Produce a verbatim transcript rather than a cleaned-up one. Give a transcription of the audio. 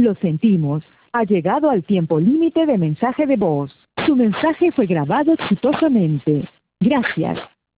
Lo sentimos. Ha llegado al tiempo límite de mensaje de voz. Su mensaje fue grabado exitosamente. Gracias.